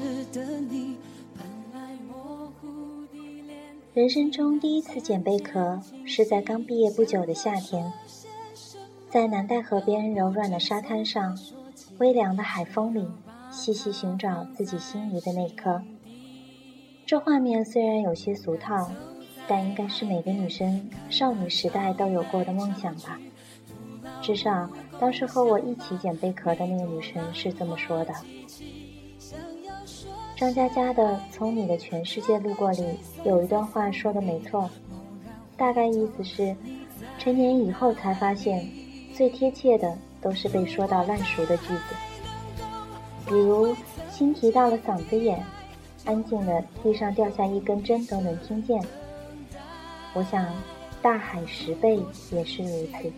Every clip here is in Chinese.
人生中第一次捡贝壳是在刚毕业不久的夏天，在南戴河边柔软的沙滩上，微凉的海风里，细细寻找自己心仪的那颗。这画面虽然有些俗套，但应该是每个女生少女时代都有过的梦想吧。至少当时和我一起捡贝壳的那个女生是这么说的。张嘉佳的《从你的全世界路过》里有一段话说的没错，大概意思是，成年以后才发现，最贴切的都是被说到烂熟的句子。比如心提到了嗓子眼，安静的地上掉下一根针都能听见。我想大海十倍也是如此。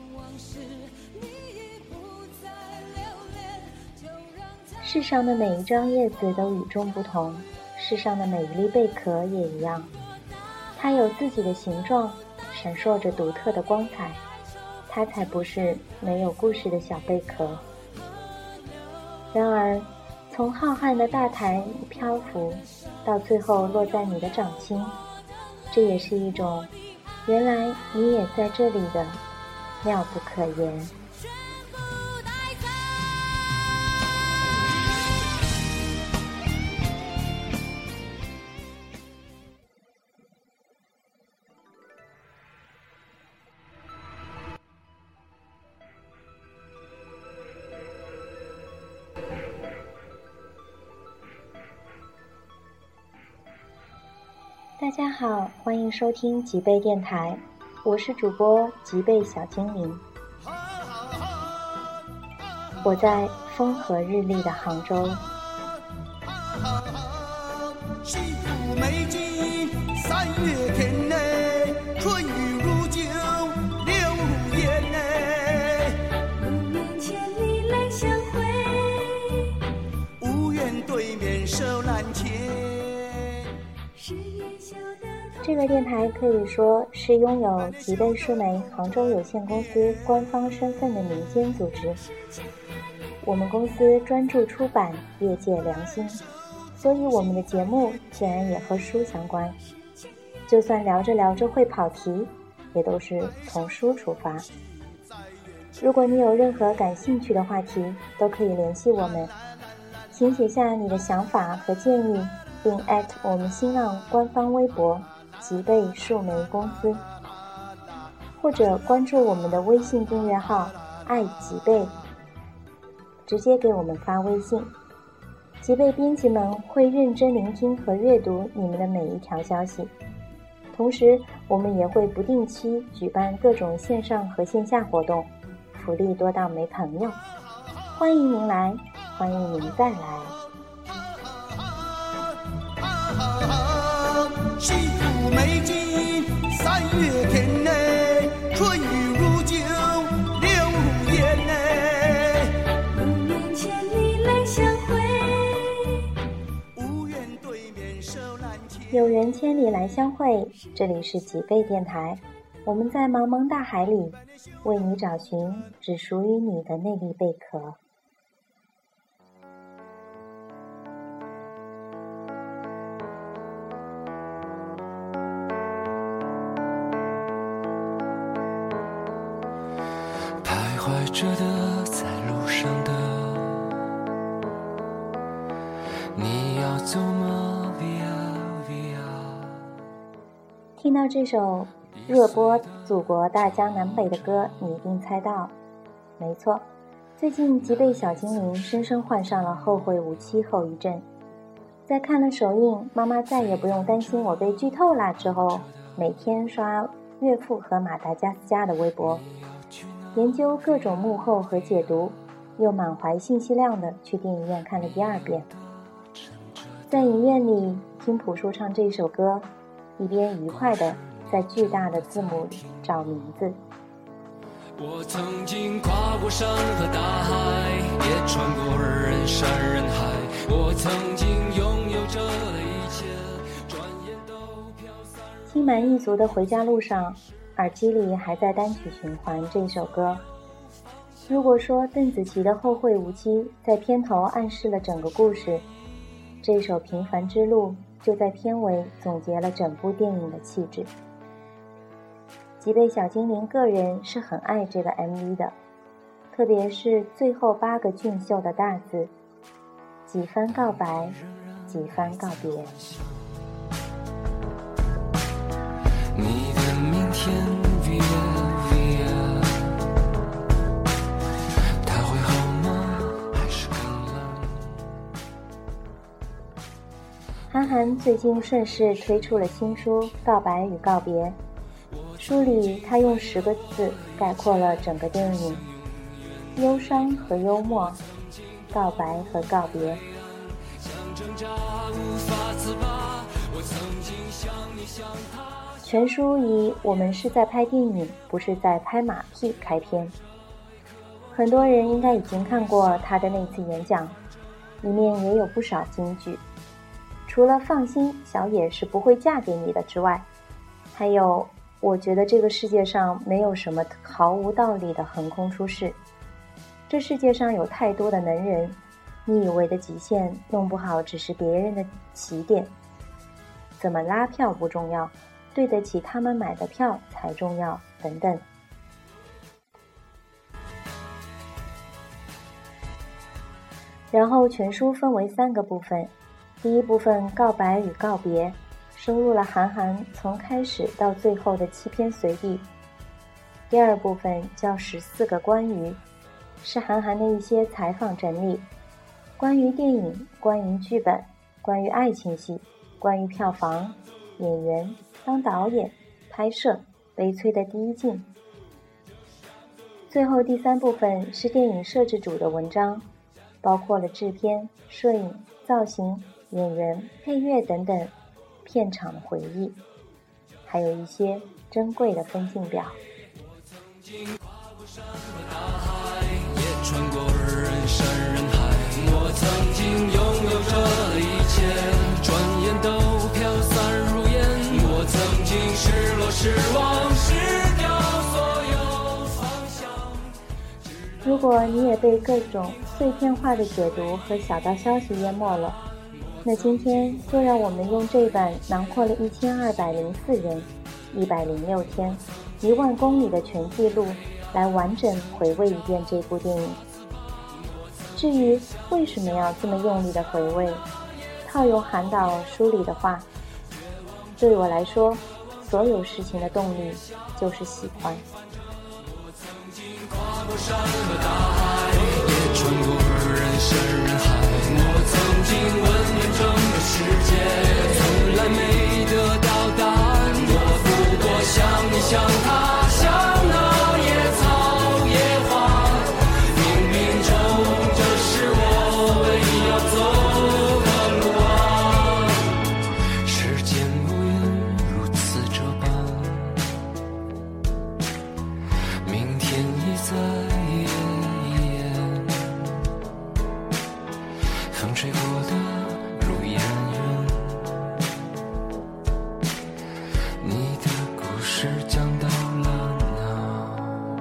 世上的每一张叶子都与众不同，世上的每一粒贝壳也一样，它有自己的形状，闪烁着独特的光彩，它才不是没有故事的小贝壳。然而从浩瀚的大海漂浮到最后落在你的掌心，这也是一种原来你也在这里的妙不可言。大家好，欢迎收听极贝电台，我是主播极贝小精灵。我在风和日丽的杭州。 幸福美景三月天内，春雨如酒流如烟内， 路面千里来相会， 无缘对面手难牵。 这个电台可以说是拥有极贝数媒杭州有限公司官方身份的民间组织。我们公司专注出版业界良心，所以我们的节目自然也和书相关。就算聊着聊着会跑题，也都是从书出发。如果你有任何感兴趣的话题，都可以联系我们，请写下你的想法和建议，并@我们新浪官方微博极贝数媒公司，或者关注我们的微信订阅号爱极贝，直接给我们发微信。极贝编辑们会认真聆听和阅读你们的每一条消息，同时我们也会不定期举办各种线上和线下活动，福利多到没朋友。欢迎您来，欢迎您再来。 幸福美景三月天内，春雨如酒流如烟内， 路面千里来相会， 无缘对面手难牵。 有缘千里来相会，这里是极贝电台，我们在茫茫大海里为你找寻只属于你的那粒贝壳。 徘徊着的，在路上的，你要走吗 ？Via Via。 听到这首热播祖国大江南北的歌，你一定猜到，没错，最近极贝小精灵深深患上了后会无期后遗症。在看了首映妈妈再也不用担心我被剧透啦之后，每天刷岳父和马达加斯加的微博，研究各种幕后和解读，又满怀信息量的去电影院看了第二遍。在影院里听朴树唱这首歌，一边愉快的在巨大的字幕里找名字。 我曾经跨过山和大海，也穿过人山人海，我曾经拥有着的一切，转眼都飘散。 心满意足的回家路上，耳机里还在单曲循环这首歌。如果说邓紫棋的后会无期在片头暗示了整个故事， 这首《平凡之路》就在片尾总结了整部电影的气质。吉贝小精灵个人是很爱这个 MV 的，特别是最后8个俊秀的大字：几番告白，几番告别。 你的明天 via via， 它会好吗？还是更冷？ 韩寒最近顺势推出了新书《告白与告别》，书里他用10个字概括了整个电影：忧伤和幽默，告白和告别。全书以我们是在拍电影，不是在拍马屁开篇。很多人应该已经看过他的那次演讲，里面也有不少金句，除了放心小野是不会嫁给你的之外，还有我觉得这个世界上没有什么毫无道理的横空出世，这世界上有太多的能人，你以为的极限弄不好只是别人的起点，怎么拉票不重要，对得起他们买的票才重要，等等。然后全书分为3个部分，第一部分告白与告别，收录了韩寒从开始到最后的7篇随笔。第二部分叫14个关于，是韩寒的一些采访整理，关于电影，关于剧本，关于爱情戏，关于票房、演员、当导演、拍摄、悲催的第一镜。最后第3部分是电影摄制组的文章，包括了制片、摄影、造型、演员、配乐等等片场的回忆，还有一些珍贵的分镜表。 也穿过人山人海，我曾经拥有着的一切，转眼都飘散如烟。我曾经失落失望失掉所有方向。 如果你也被各种碎片化的解读和小道消息淹没了，那今天就让我们用这版囊括了1204人、106天、1万公里的全记录来完整回味一遍这部电影。至于为什么要这么用力的回味，套用韩导书里的话，对我来说，所有事情的动力就是喜欢。 我曾经跨过山和大海，也穿过人山人海。我曾经问遍整个世界，从来没得到答案。我不过像你像他像那野草野花，冥冥中这是我唯一要走的路啊。时间无言如此这般，明天已在风吹过的路沿远，你的故事讲到了哪？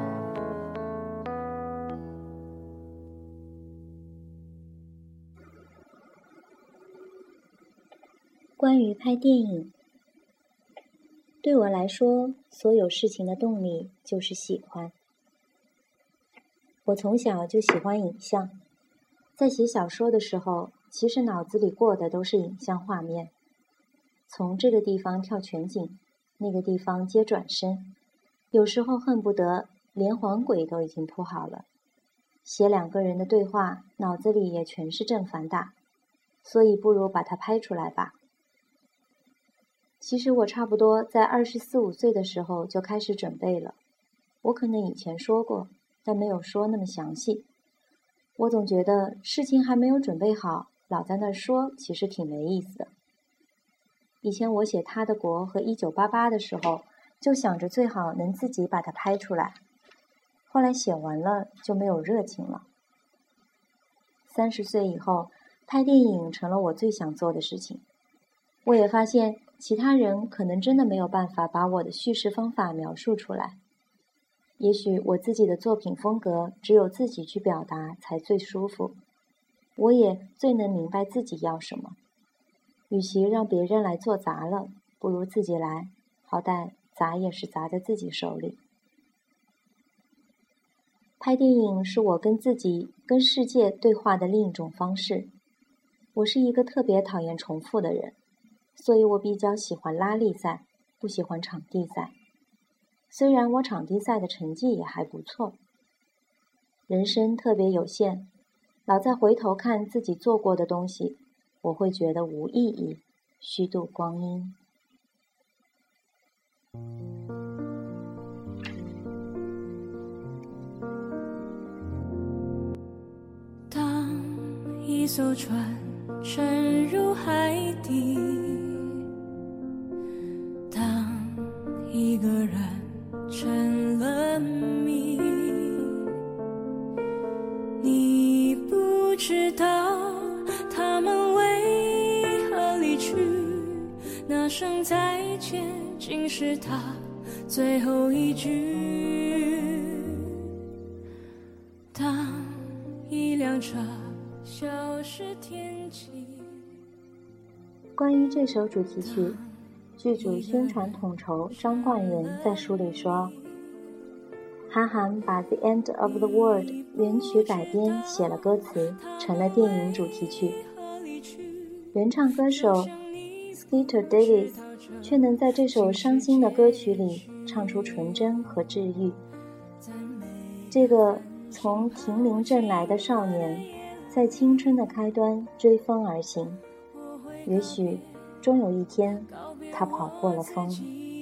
关于拍电影，对我来说，所有事情的动力就是喜欢。我从小就喜欢影像，在写小说的时候，其实脑子里过的都是影像画面，从这个地方跳全景，那个地方接转身，有时候恨不得连环轨都已经铺好了。写2个人的对话，脑子里也全是正反打，所以不如把它拍出来吧。其实我差不多在24、25岁的时候就开始准备了，我可能以前说过，但没有说那么详细。我总觉得事情还没有准备好，老在那儿说，其实挺没意思的。以前我写《他的国》和《1988》的时候，就想着最好能自己把它拍出来。后来写完了就没有热情了。30岁以后，拍电影成了我最想做的事情。我也发现其他人可能真的没有办法把我的叙事方法描述出来。也许我自己的作品风格只有自己去表达才最舒服，我也最能明白自己要什么。 与其让别人来做砸了，不如自己来，好歹砸也是砸在自己手里。拍电影是我跟自己、跟世界对话的另一种方式。我是一个特别讨厌重复的人，所以我比较喜欢拉力赛，不喜欢场地赛。虽然我场地赛的成绩也还不错。人生特别有限，老在回头看自己做过的东西，我会觉得无意义，虚度光阴。 当一艘船沉入海底，当一个人成了谜，你不知道他们为何离去，那声再见竟是他最后一句。当一辆车消失天际。 关于这首主题曲，剧组宣传统筹张冠元在书里说，韩寒把《The End of the World》原曲改编写了歌词，成了电影主题曲。原唱歌手 Skeeter Davis 却能在这首伤心的歌曲里唱出纯真和治愈。这个从亭林镇来的少年，在青春的开端追风而行，也许终有一天他跑过了风。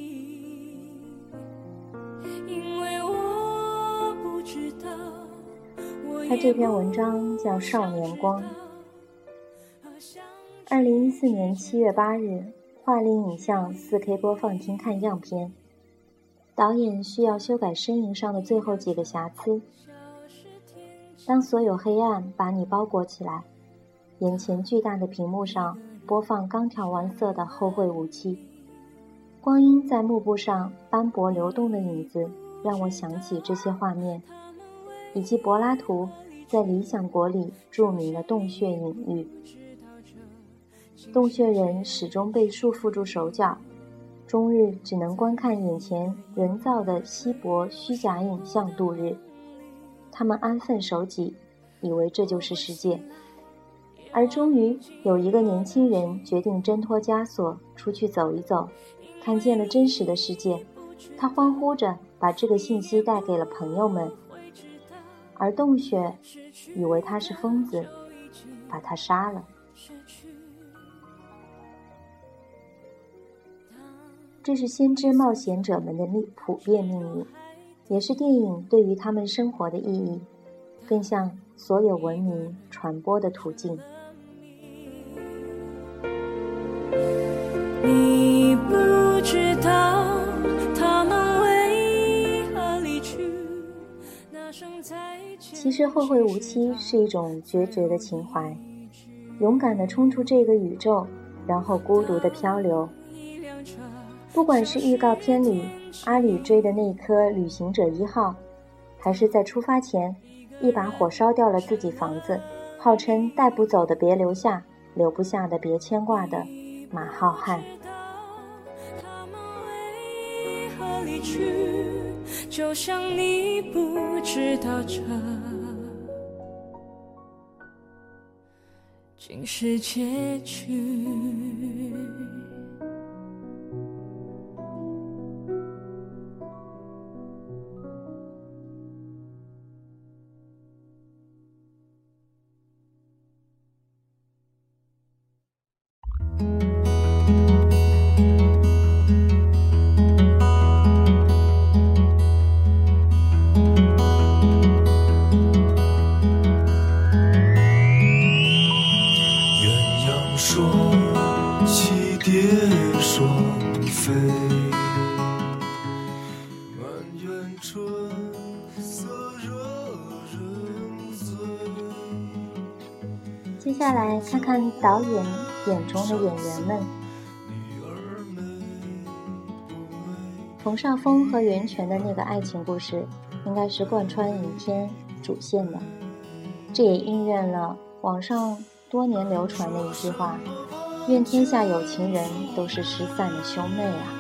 他这篇文章叫《少年光》。2014年7月8日，桦林影像 4K 播放厅看样片，导演需要修改身影上的最后几个瑕疵。当所有黑暗把你包裹起来，眼前巨大的屏幕上播放刚调完色的后会无期，光阴在幕布上斑驳流动的影子让我想起这些画面，以及柏拉图在《理想国》里著名的洞穴隐喻。洞穴人始终被束缚住手脚，终日只能观看眼前人造的稀薄虚假影像度日。他们安分守己，以为这就是世界。而终于有一个年轻人决定挣脱枷锁，出去走一走，看见了真实的世界。他欢呼着把这个信息带给了朋友们，而洞穴以为他是疯子，把他杀了。这是先知冒险者们的普遍命运，也是电影对于他们生活的意义，更像所有文明传播的途径。 你不知道他们为何离去，那声再见。 其实后会无期是一种决绝的情怀，勇敢地冲出这个宇宙，然后孤独地漂流。不管是预告片里阿里追的那颗旅行者1号，还是在出发前一把火烧掉了自己房子，号称带不走的别留下，留不下的别牵挂的马浩瀚。 他们为何离去，就像你不知道这竟是结局。 接下来看看导演眼中的演员们。冯绍峰和袁泉的那个爱情故事应该是贯穿影片主线的，这也应验了网上多年流传的一句话： 愿天下有情人都是失散的兄妹啊。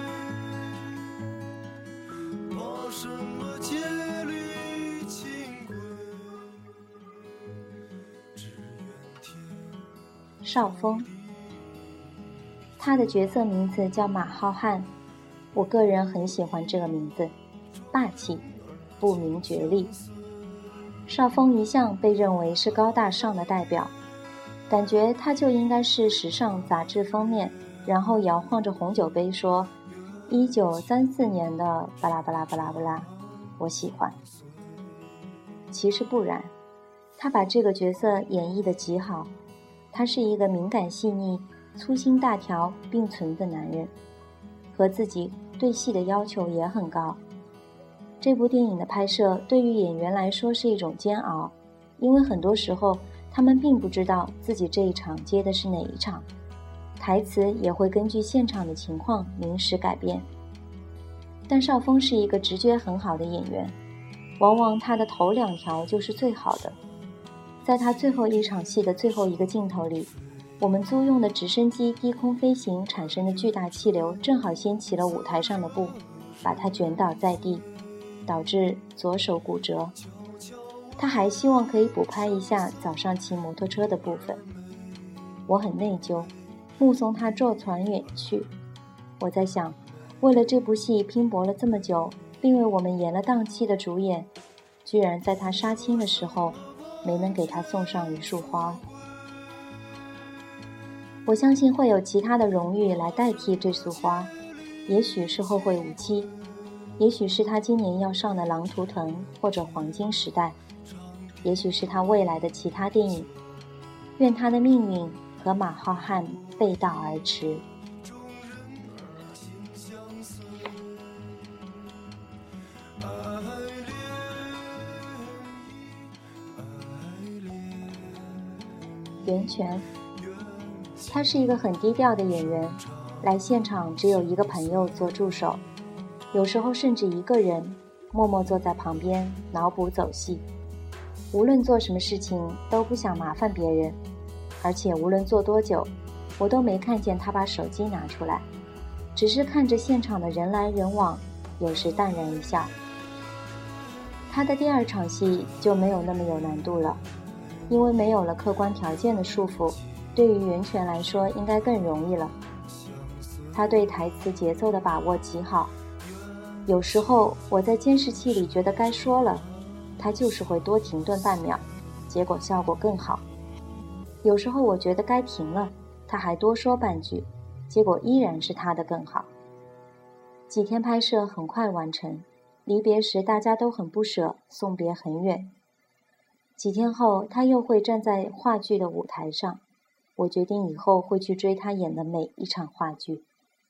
少峰，他的角色名字叫马浩瀚，我个人很喜欢这个名字，霸气，不明觉厉。少峰一向被认为是高大上的代表，感觉他就应该是时尚杂志封面，然后摇晃着红酒杯说1934年的巴拉巴拉巴拉巴拉，我喜欢。其实不然，他把这个角色演绎得极好。他是一个敏感细腻、粗心大条并存的男人，和自己对戏的要求也很高。这部电影的拍摄对于演员来说是一种煎熬，因为很多时候他们并不知道自己这一场接的是哪一场，台词也会根据现场的情况临时改变。但少峰是一个直觉很好的演员，往往他的头2条就是最好的。在他最后一场戏的最后一个镜头里，我们租用的直升机低空飞行产生的巨大气流正好掀起了舞台上的布，把他卷倒在地，导致左手骨折。他还希望可以补拍一下早上骑摩托车的部分。我很内疚，目送他坐船远去。我在想，为了这部戏拼搏了这么久，并为我们延了档期的主演，居然在他杀青的时候没能给他送上一束花。我相信会有其他的荣誉来代替这束花，也许是后会无期，也许是他今年要上的《狼图腾》或者《黄金时代》，也许是他未来的其他电影。愿他的命运和马浩瀚背道而驰。袁泉，他是一个很低调的演员，来现场只有一个朋友做助手，有时候甚至一个人默默坐在旁边脑补走戏。无论做什么事情都不想麻烦别人，而且无论做多久，我都没看见他把手机拿出来，只是看着现场的人来人往，有时淡然一笑。他的第2场戏就没有那么有难度了，因为没有了客观条件的束缚，对于袁泉来说应该更容易了。他对台词节奏的把握极好，有时候我在监视器里觉得该说了，他就是会多停顿半秒，结果效果更好。有时候我觉得该停了，他还多说半句，结果依然是他的更好。几天拍摄很快完成，离别时大家都很不舍，送别很远。几天后他又会站在话剧的舞台上，我决定以后会去追他演的每一场话剧。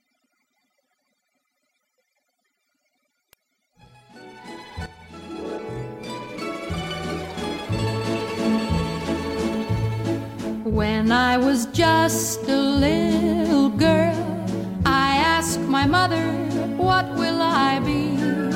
When I was just a little girl, I asked my mother, what will I be?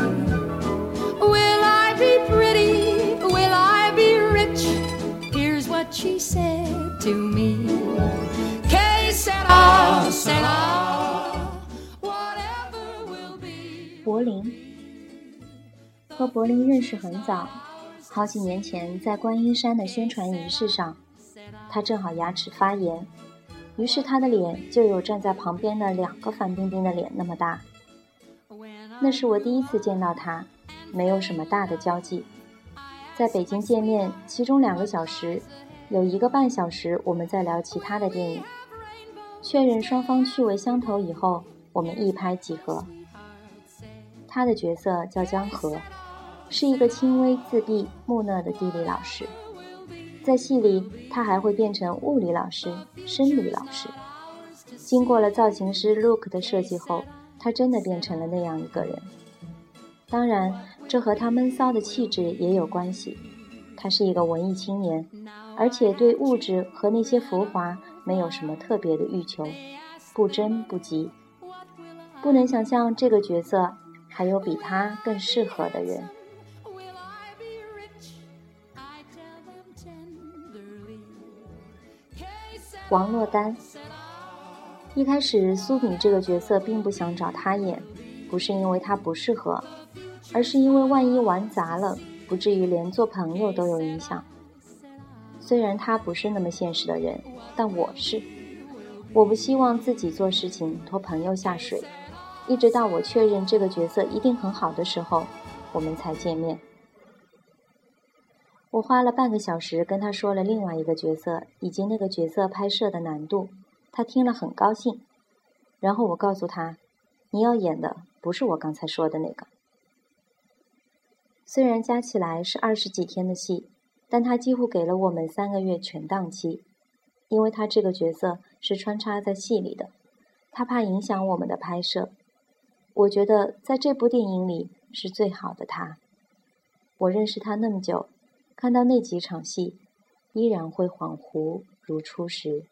Will I be pretty? Will I be rich? Here's what she said to me. Que sera, sera, whatever will be. 柏林，和柏林认识很早，好几年前在观音山的宣传仪式上，他正好牙齿发炎，于是他的脸就有站在旁边的2个范冰冰的脸那么大。那是我第一次见到他，没有什么大的交际。在北京见面，其中2个小时，有1个半小时我们在聊其他的电影。确认双方趣味相投以后，我们一拍即合。他的角色叫江河，是一个轻微自闭木讷的地理老师。在戏里他还会变成物理老师、生理老师。经过了造型师 Look 的设计后，他真的变成了那样一个人。当然这和他闷骚的气质也有关系，他是一个文艺青年，而且对物质和那些浮华没有什么特别的欲求，不争不急。不能想象这个角色还有比他更适合的人。王珞丹， 一开始苏米这个角色并不想找他演，不是因为他不适合，而是因为万一玩砸了，不至于连做朋友都有影响。虽然他不是那么现实的人，但我是。我不希望自己做事情拖朋友下水，一直到我确认这个角色一定很好的时候，我们才见面。我花了半个小时跟他说了另外一个角色以及那个角色拍摄的难度，他听了很高兴。然后我告诉他，你要演的不是我刚才说的那个。虽然加起来是20几天的戏，但他几乎给了我们3个月全档期，因为他这个角色是穿插在戏里的，他怕影响我们的拍摄。我觉得在这部电影里是最好的他。我认识他那么久，看到那几场戏，依然会恍惚如初时。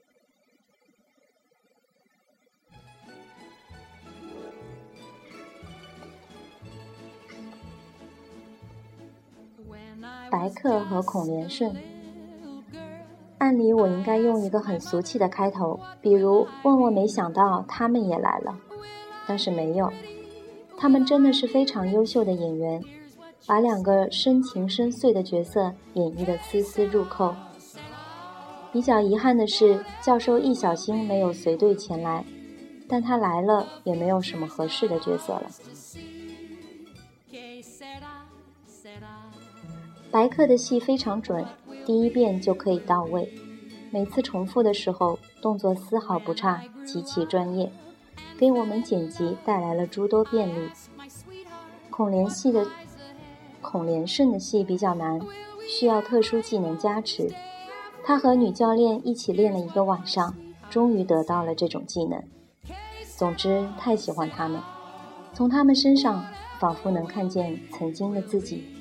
白客和孔连顺，按理我应该用一个很俗气的开头，比如万万没想到他们也来了，但是没有。他们真的是非常优秀的演员，把2个深情深邃的角色演绎得丝丝入扣。比较遗憾的是，教授易小星没有随队前来，但他来了也没有什么合适的角色了。白客的戏非常准，第一遍就可以到位，每次重复的时候动作丝毫不差，极其专业，给我们剪辑带来了诸多便利。孔连顺的戏比较难，需要特殊技能加持，他和女教练一起练了1个晚上，终于得到了这种技能。总之太喜欢他们，从他们身上仿佛能看见曾经的自己。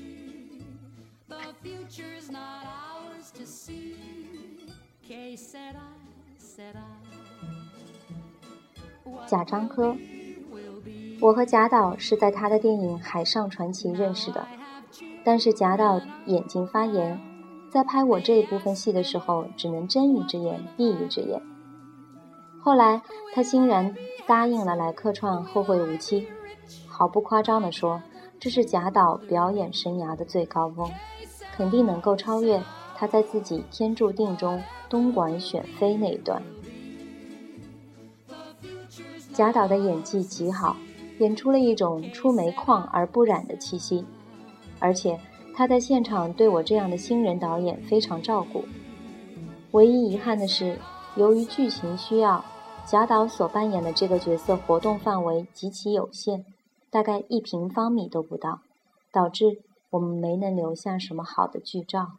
贾樟柯，我和贾导是在他的电影《海上传奇》认识的，但是贾导眼睛发炎，在拍我这一部分戏的时候只能睁一只眼闭一只眼。后来他欣然答应了来客串《后会无期》，毫不夸张地说，这是贾导表演生涯的最高峰，肯定能够超越他在自己天注定中东莞选妃那一段。贾导的演技极好，演出了一种出煤矿而不染的气息，而且他在现场对我这样的新人导演非常照顾。唯一遗憾的是，由于剧情需要，贾导所扮演的这个角色活动范围极其有限，大概1平方米都不到，导致我们没能留下什么好的剧照。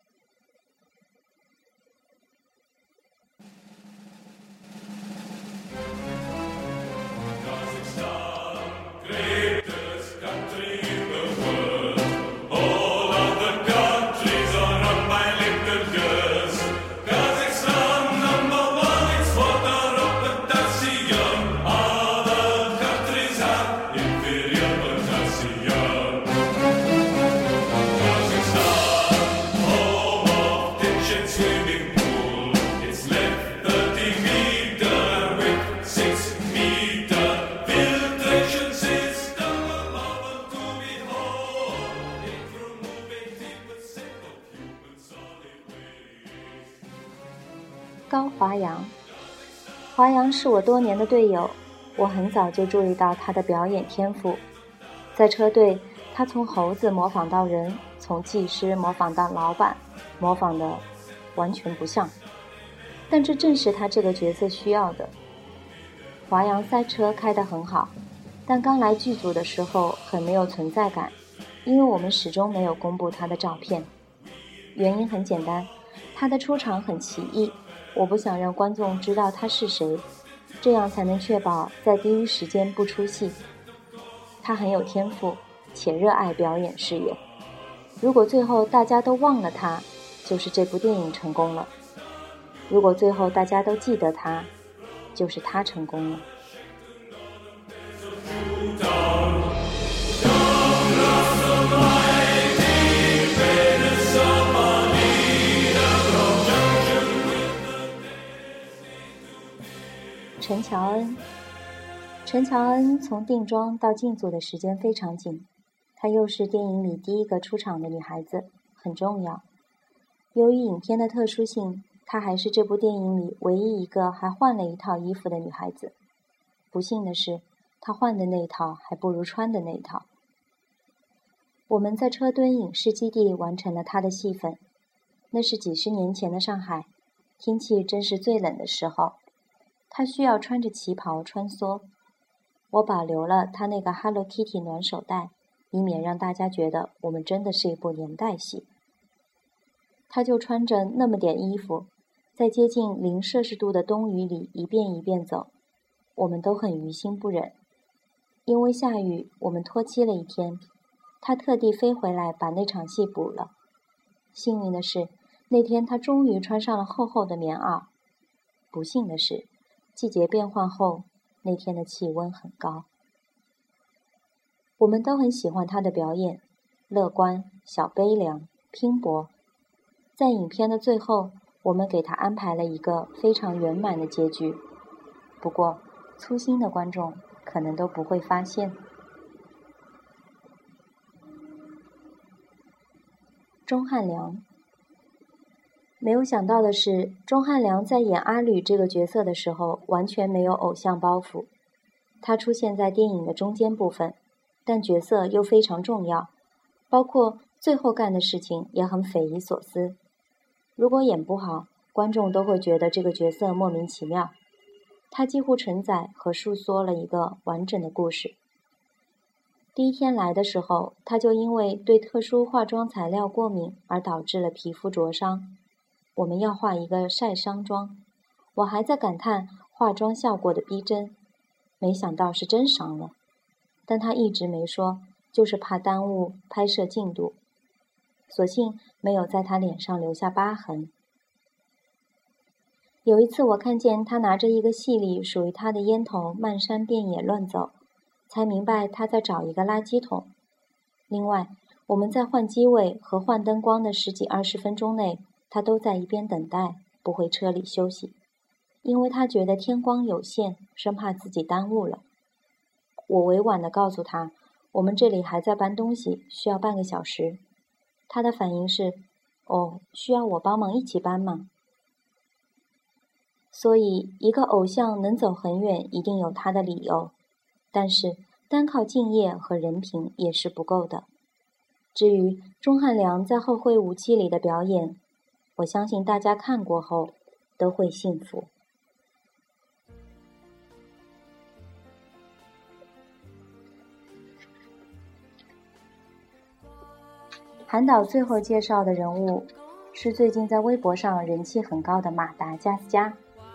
高华阳，华阳是我多年的队友，我很早就注意到他的表演天赋。在车队，他从猴子模仿到人，从技师模仿到老板，模仿的完全不像，但这正是他这个角色需要的。华阳赛车开得很好，但刚来剧组的时候很没有存在感，因为我们始终没有公布他的照片。原因很简单，他的出场很奇异，我不想让观众知道他是谁，这样才能确保在第一时间不出戏。他很有天赋，且热爱表演事业。如果最后大家都忘了他，就是这部电影成功了；如果最后大家都记得他，就是他成功了。 陈乔恩。陈乔恩从定妆到进组的时间非常紧，她又是电影里第一个出场的女孩子，很重要。由于影片的特殊性，她还是这部电影里唯一一个还换了一套衣服的女孩子。不幸的是，她换的那一套还不如穿的那一套。我们在车墩影视基地完成了她的戏份，那是几十年前的上海，天气正是最冷的时候，她需要穿着旗袍穿梭。我保留了她那个 Hello Kitty 暖手袋，以免让大家觉得我们真的是一部年代戏。她就穿着那么点衣服，在接近0摄氏度的冬雨里一遍一遍走，我们都很于心不忍。因为下雨，我们拖期了一天，她特地飞回来把那场戏补了。幸运的是，那天她终于穿上了厚厚的棉袄。不幸的是，季节变换后，那天的气温很高。我们都很喜欢她的表演，乐观、小悲凉、拼搏。在影片的最后，我们给她安排了一个非常圆满的结局。不过，粗心的观众可能都不会发现。钟汉良。没有想到的是，钟汉良在演阿吕这个角色的时候完全没有偶像包袱。他出现在电影的中间部分，但角色又非常重要，包括最后干的事情也很匪夷所思。如果演不好，观众都会觉得这个角色莫名其妙。他几乎承载和述说了一个完整的故事。第一天来的时候，他就因为对特殊化妆材料过敏而导致了皮肤灼伤。我们要画一个晒伤妆，我还在感叹化妆效果的逼真，没想到是真伤了。但他一直没说，就是怕耽误拍摄进度，所幸没有在他脸上留下疤痕。有一次我看见他拿着一个戏里属于他的烟头漫山遍野乱走，才明白他在找一个垃圾桶。另外，我们在换机位和换灯光的10几20分钟内，他都在一边等待，不回车里休息，因为他觉得天光有限，生怕自己耽误了。我委婉地告诉他，我们这里还在搬东西，需要半个小时。他的反应是，哦，需要我帮忙一起搬吗？所以，一个偶像能走很远，一定有他的理由，但是单靠敬业和人品也是不够的。至于钟汉良在《后会无期》里的表演，我相信大家看过后都会信服。韩导最后介绍的人物是最近在微博上人气很高的马达加斯加。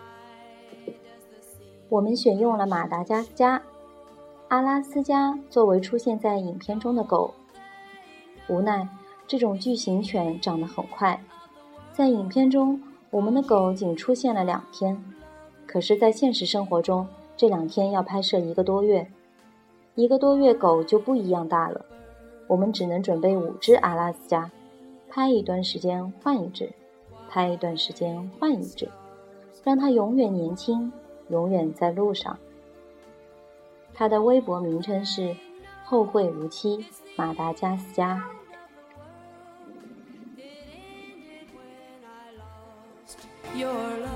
我们选用了马达加斯加、阿拉斯加作为出现在影片中的狗。无奈，这种巨型犬长得很快，在影片中，我们的狗仅出现了2天，可是在现实生活中，这2天要拍摄1个多月。1个多月狗就不一样大了，我们只能准备5只阿拉斯加，拍一段时间换1只，拍一段时间换1只，让它永远年轻，永远在路上。它的微博名称是后会无期马达加斯加。 Your love.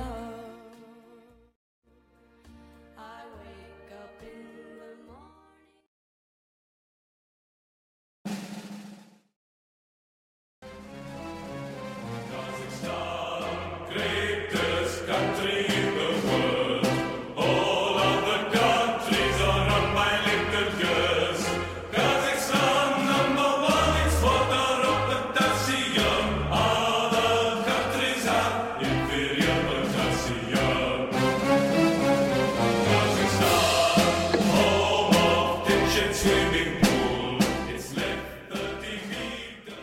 Greatest country in the world. All other countries are run by little girls. Kazakhstan #1, it's water of potassium. Other countries have inferior potassium. Kazakhstan, home of kitchen swimming pool. It's left 30 meter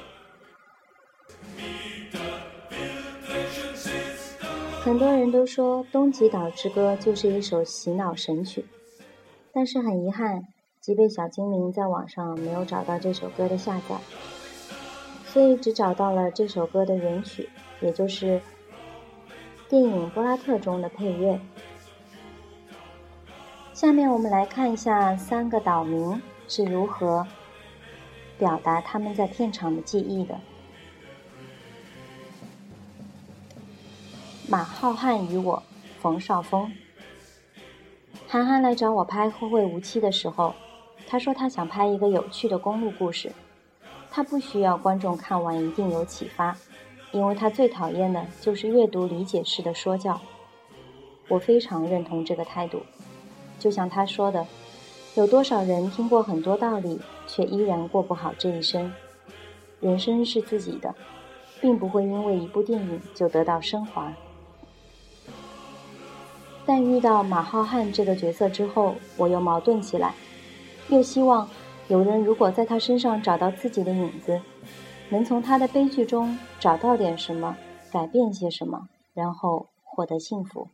filtration system. 很多人都说《东极岛之歌》就是一首洗脑神曲，但是很遗憾，极北小精灵在网上没有找到这首歌的下载，所以只找到了这首歌的原曲，也就是电影《波拉特》中的配乐。 下面我们来看一下3个岛民是如何表达他们在片场的记忆的。马浩瀚与我，冯绍峰。韩寒来找我拍《后会无期》的时候，他说他想拍一个有趣的公路故事，他不需要观众看完一定有启发，因为他最讨厌的就是阅读理解式的说教。我非常认同这个态度，就像他说的，有多少人听过很多道理，却依然过不好这一生。人生是自己的，并不会因为一部电影就得到升华。但遇到马浩瀚这个角色之后，我又矛盾起来，又希望有人如果在他身上找到自己的影子，能从他的悲剧中找到点什么，改变些什么，然后获得幸福。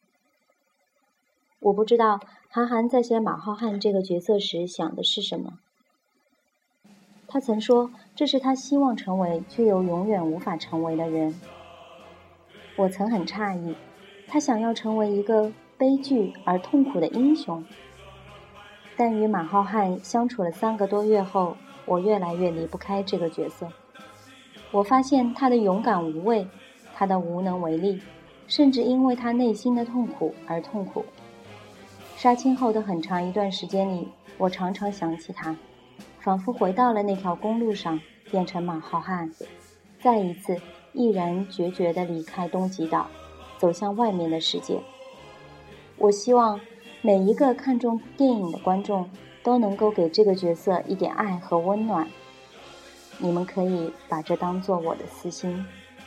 我不知道韩寒在写马浩瀚这个角色时想的是什么。他曾说这是他希望成为却又永远无法成为的人。我曾很诧异，他想要成为一个悲剧而痛苦的英雄。但与马浩瀚相处了3个多月后，我越来越离不开这个角色。我发现他的勇敢无畏，他的无能为力，甚至因为他内心的痛苦而痛苦。杀青后的很长一段时间里，我常常想起他，仿佛回到了那条公路上，变成马浩瀚，再一次毅然决绝地离开东极岛，走向外面的世界。我希望每一个看重电影的观众都能够给这个角色一点爱和温暖。你们可以把这当作我的私心。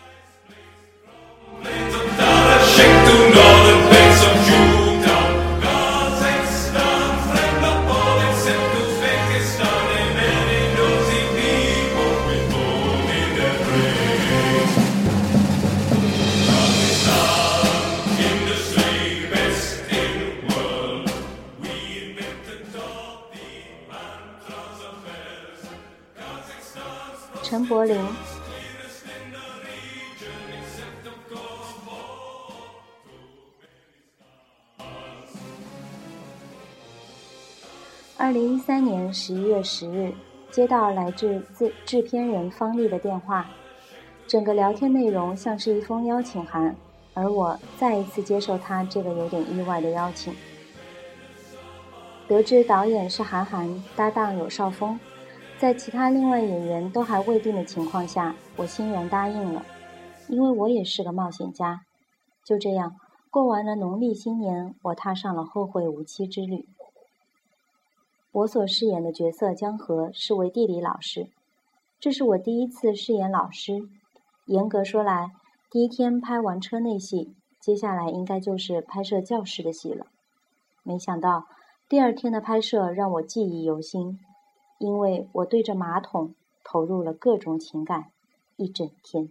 陈柏霖。2013年11月10日，接到来自制片人方丽的电话，整个聊天内容像是一封邀请函，而我再一次接受他这个有点意外的邀请。得知导演是韩寒，搭档有邵峰，在其他另外演员都还未定的情况下，我欣然答应了，因为我也是个冒险家。就这样，过完了农历新年，我踏上了后会无期之旅。我所饰演的角色江河是位地理老师，这是我第一次饰演老师。严格说来，第一天拍完车内戏，接下来应该就是拍摄教室的戏了。没想到第2天的拍摄让我记忆犹新，因为我对着马桶投入了各种情感一整天。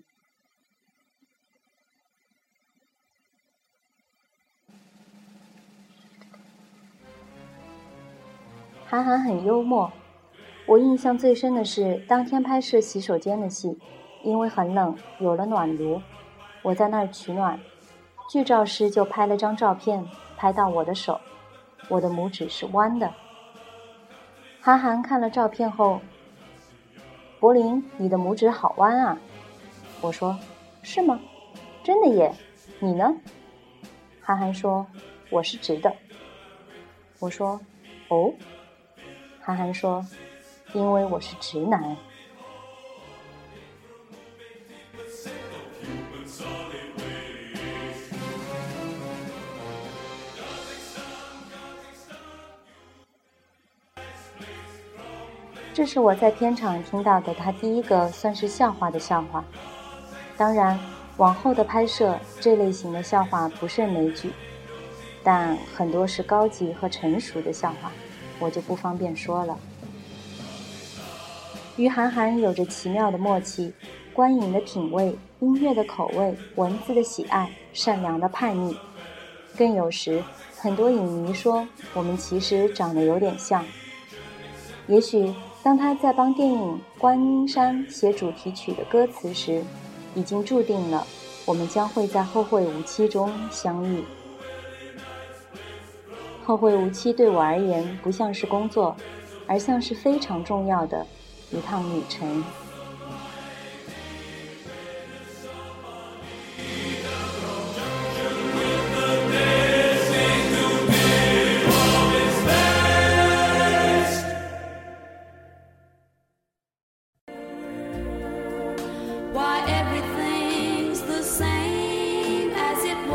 韩寒很幽默，我印象最深的是当天拍摄洗手间的戏，因为很冷，有了暖炉，我在那儿取暖，剧照师就拍了张照片，拍到我的手，我的拇指是弯的。韩寒看了照片后，柏霖，你的拇指好弯啊。我说，是吗？真的耶，你呢？韩寒说，我是直的。我说，哦。韩寒说，因为我是直男。这是我在片场听到的他第一个算是笑话的笑话。当然，往后的拍摄这类型的笑话不胜枚举，但很多是高级和成熟的笑话，我就不方便说了。与韩寒有着奇妙的默契，观影的品味，音乐的口味，文字的喜爱，善良的叛逆。更有时，很多影迷说我们其实长得有点像。也许当他在帮电影《观音山》写主题曲的歌词时，已经注定了我们将会在后会无期中相遇。 后会无期对我而言不像是工作，而像是非常重要的一趟旅程。 Why everything's the same as it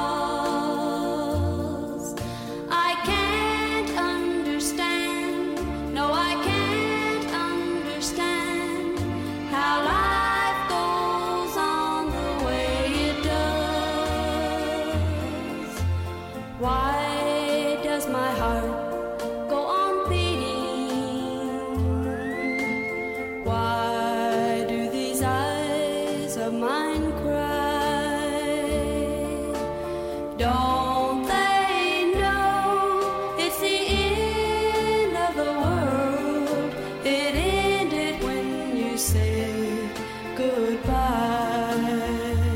was. I can't understand, no I can't understand how life goes on the way it does. Why does my heart go on beating? Why do these eyes of mine cry? Don't they know it's the end of the world? It ended when you said goodbye.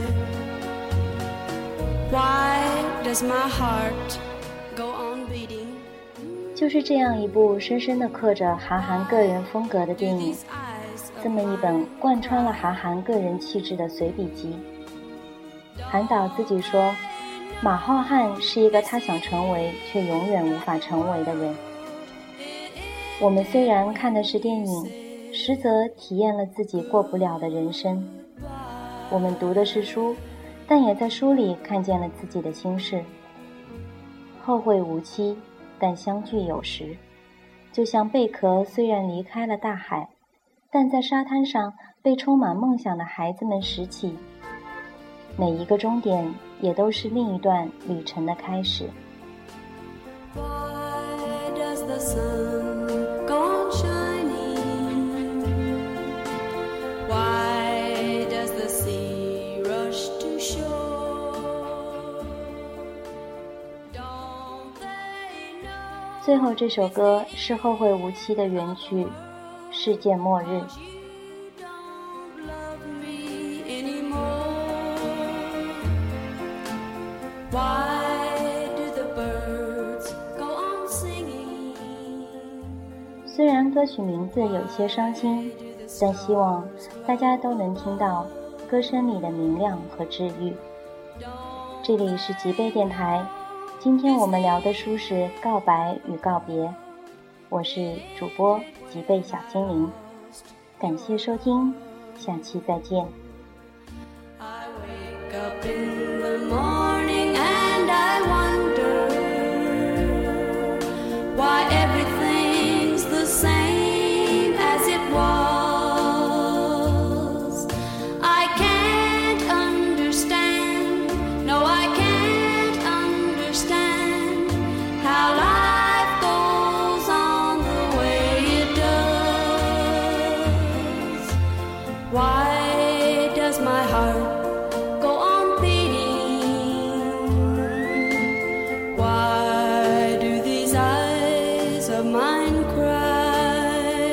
Why does my heart go on beating? 就是这样一部深深地刻着韩寒个人风格的电影，这么一本贯穿了韩寒个人气质的随笔集。韩导自己说，马浩瀚是一个他想成为却永远无法成为的人。我们虽然看的是电影，实则体验了自己过不了的人生。我们读的是书，但也在书里看见了自己的心事。后会无期，但相聚有时。就像贝壳虽然离开了大海，但在沙滩上被充满梦想的孩子们拾起。每一个终点也都是另一段旅程的开始。 Why does the sun go on shining? Why does the sea rush to shore? Don't they know? 最后这首歌是后会无期的原曲《世界末日》。 You don't love me anymore. Why do the birds go on singing? 虽然歌曲名字有些伤心，但希望大家都能听到歌声里的明亮和治愈。这里是极贝电台，今天我们聊的书是《告白与告别》，我是主播极贝小精灵，感谢收听，下期再见。 I wake up in the morning and I wonder why everything's the same as it was. I can't understand, no I can't understand how life goes on the way it does. Why does my heart go on beating? Why do these eyes of mine cry?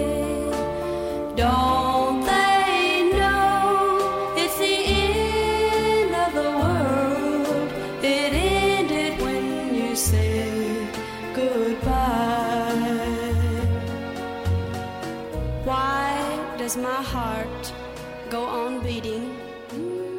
Don't they know it's the end of the world? It ended when you said goodbye. Why does my heart go on beating?